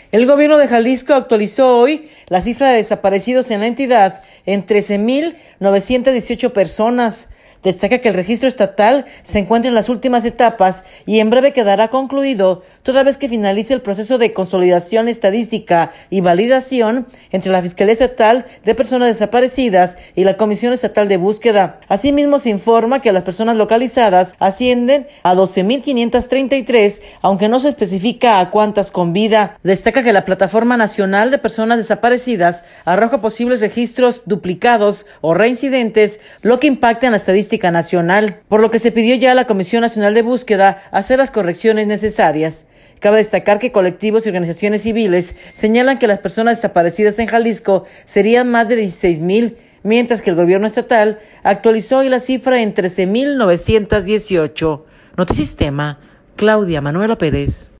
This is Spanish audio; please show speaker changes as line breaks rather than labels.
El gobierno de Jalisco actualizó hoy la cifra de desaparecidos en la entidad en 13,918 personas. Destaca que el registro estatal se encuentra en las últimas etapas y en breve quedará concluido, toda vez que finalice el proceso de consolidación estadística y validación entre la Fiscalía Estatal de Personas Desaparecidas y la Comisión Estatal de Búsqueda. Asimismo, se informa que las personas localizadas ascienden a 12,533, aunque no se especifica a cuántas con vida. Destaca que la Plataforma Nacional de Personas Desaparecidas arroja posibles registros duplicados o reincidentes, lo que impacta en la estadística nacional, por lo que se pidió ya a la Comisión Nacional de Búsqueda hacer las correcciones necesarias. Cabe destacar que colectivos y organizaciones civiles señalan que las personas desaparecidas en Jalisco serían más de 16,000, mientras que el gobierno estatal actualizó hoy la cifra en 13,918. Notisistema, Claudia Manuela Pérez.